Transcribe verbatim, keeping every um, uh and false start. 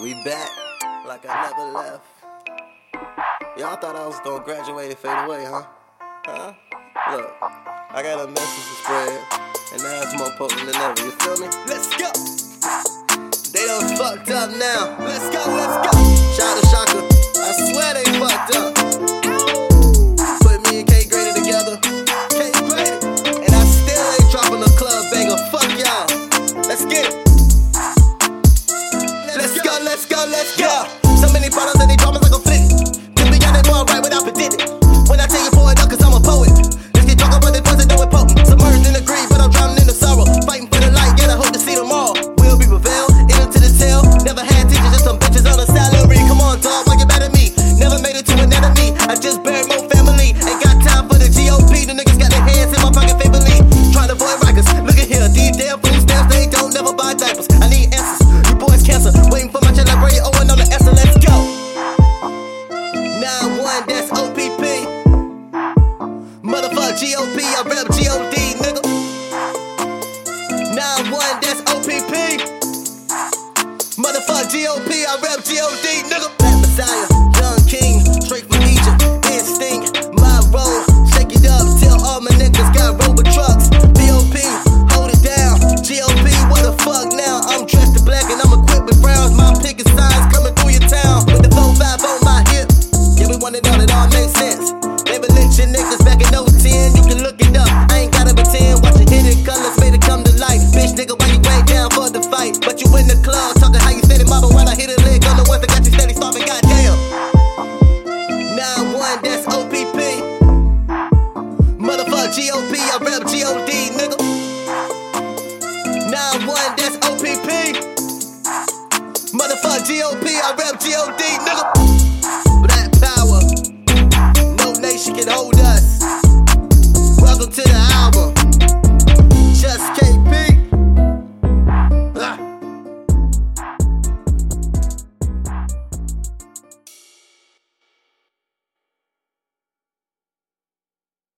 We back like I never left. Y'all thought I was gonna graduate and fade away, huh? Huh? Look, I got a message to spread, and now it's more potent than ever. You feel me? Let's go! They done fucked up now. Let's go, let's go! Shout to Shaka. I swear they fucked up. Put me and K Grady together. K Grady. And I still ain't dropping a club banger. Fuck y'all. Let's get it. Let's go, let's go, let's go. So many bottles and they dramas like a flitty. To be honest, more right without predicting. When I tell you pour it up, cause I'm a poet. Let's get drunk about this person doing potent. Submerged in the greed, but I'm drowning in the sorrow. Fighting for the light, yet I hope to see them all. Will be prevailed, in to the tail. Never had teachers, just some bitches on a salary. Come on, dog, why you mad at me? Never made it to an enemy. I just buried more family. Ain't got time for the G O P. The niggas got their hands in my pocket, favorably. Trying to avoid rikers. Look at here, these damn food stamps, they don't never buy diapers. I need answers. You boys cancer. Waiting for my child, like Ray Owen on the S. Let's go. nine one, that's O P P. Motherfuck G O P, I rep G O D, nigga. nine one, that's O P P. Motherfuck G O P, I rep G O D, nigga. Black Messiah, young king, straight from Egypt. Instinct, my role. Shake it up till all my niggas got rover trucks. B O P, hold it down. G O P, what the fuck now? I'm dressed in black and I'm equipped with browns. My picket signs coming through your town. With the four five on my hip. Yeah, we want it all, it all makes sense. They been lynching niggas back in oh ten. You can look it up, I ain't gotta pretend. Watching hidden colors made it come to light. Bitch nigga, why you way down for the fight? But you in the club, talking how you steady mobbing while I hit a leg on the ones that got you steady starving, goddamn. nine one, that's O P P. Motherfuck G O P, I rep G O D, nigga. nine one, that's O P P. Motherfuck G O P, I rep G O D,